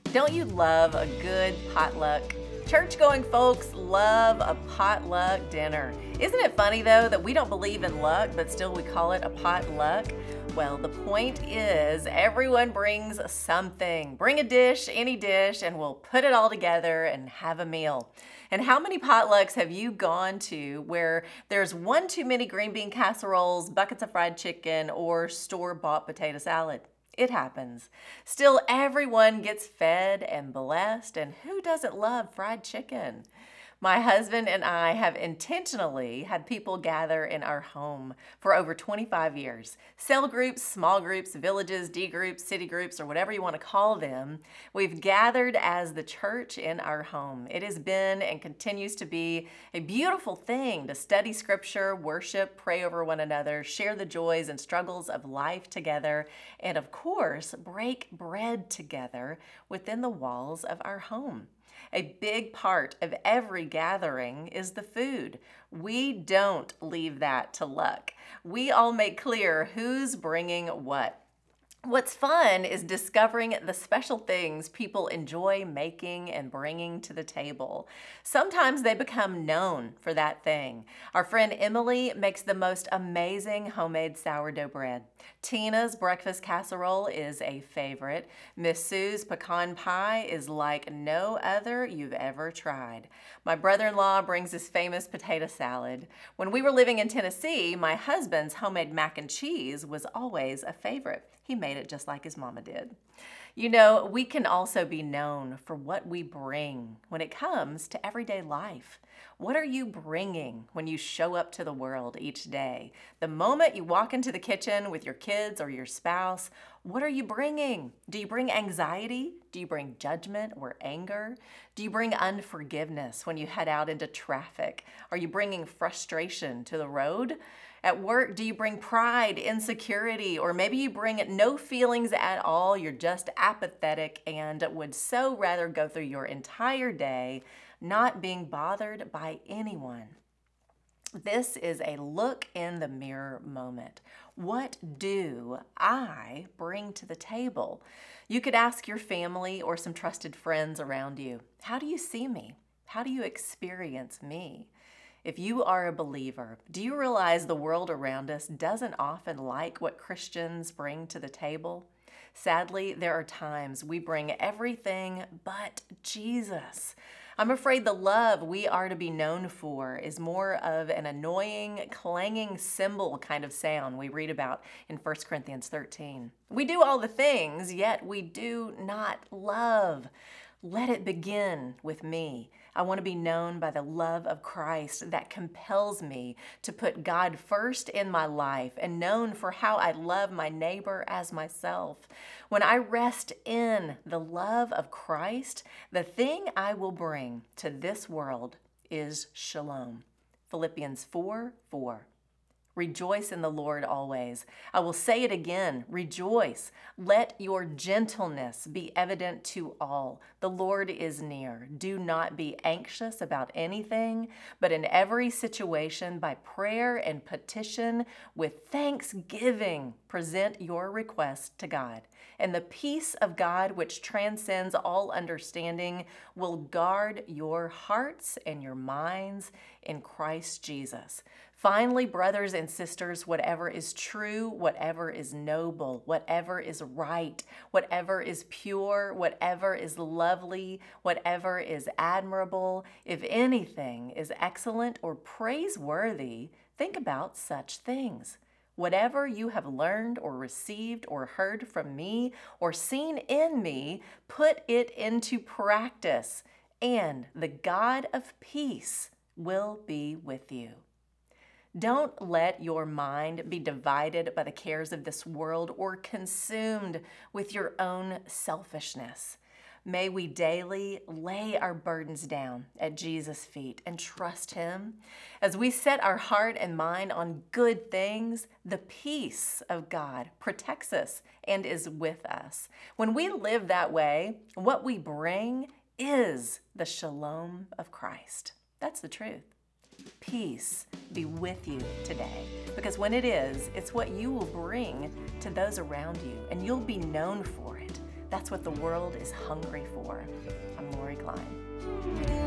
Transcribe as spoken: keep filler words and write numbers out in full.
Don't you love a good potluck? Church-going folks love a potluck dinner. Isn't it funny, though, that we don't believe in luck, but still we call it a potluck? Well, the point is everyone brings something. Bring a dish, any dish, and we'll put it all together and have a meal. And how many potlucks have you gone to where there's one too many green bean casseroles, buckets of fried chicken, or store-bought potato salad? It happens. Still, everyone gets fed and blessed, and who doesn't love fried chicken? My husband and I have intentionally had people gather in our home for over twenty-five years. Cell groups, small groups, villages, D groups, city groups, or whatever you want to call them. We've gathered as the church in our home. It has been and continues to be a beautiful thing to study scripture, worship, pray over one another, share the joys and struggles of life together, and of course, break bread together within the walls of our home. A big part of every gathering is the food. We don't leave that to luck. We all make clear who's bringing what. What's fun is discovering the special things people enjoy making and bringing to the table. Sometimes they become known for that thing. Our friend Emily makes the most amazing homemade sourdough bread. Tina's breakfast casserole is a favorite. Miss Sue's pecan pie is like no other you've ever tried. My brother-in-law brings his famous potato salad. When we were living in Tennessee, my husband's homemade mac and cheese was always a favorite. He made it just like his mama did. You know, we can also be known for what we bring when it comes to everyday life. What are you bringing when you show up to the world each day? The moment you walk into the kitchen with your kids or your spouse, what are you bringing? Do you bring anxiety? Do you bring judgment or anger? Do you bring unforgiveness when you head out into traffic? Are you bringing frustration to the road? At work, do you bring pride, insecurity, or maybe you bring no feelings at all, you're just apathetic and would so rather go through your entire day not being bothered by anyone? This is a look in the mirror moment. What do I bring to the table? You could ask your family or some trusted friends around you, how do you see me? How do you experience me? If you are a believer, do you realize the world around us doesn't often like what Christians bring to the table? Sadly, there are times we bring everything but Jesus. I'm afraid the love we are to be known for is more of an annoying, clanging cymbal kind of sound we read about in First Corinthians thirteen. We do all the things, yet we do not love. Let it begin with me. I want to be known by the love of Christ that compels me to put God first in my life and known for how I love my neighbor as myself. When I rest in the love of Christ, the thing I will bring to this world is shalom. Philippians four four. Rejoice in the Lord always. I will say it again, rejoice. Let your gentleness be evident to all. The Lord is near. Do not be anxious about anything, but in every situation, by prayer and petition, with thanksgiving, present your requests to God. And the peace of God, which transcends all understanding, will guard your hearts and your minds in Christ Jesus. Finally, brothers and sisters, whatever is true, whatever is noble, whatever is right, whatever is pure, whatever is lovely, whatever is admirable, if anything is excellent or praiseworthy, think about such things. Whatever you have learned or received or heard from me or seen in me, put it into practice, and the God of peace will be with you. Don't let your mind be divided by the cares of this world or consumed with your own selfishness. May we daily lay our burdens down at Jesus' feet and trust Him. As we set our heart and mind on good things, the peace of God protects us and is with us. When we live that way, what we bring is the shalom of Christ. That's the truth. Peace be with you today, because when it is, it's what you will bring to those around you, and you'll be known for it. That's what the world is hungry for. I'm Lori Klein.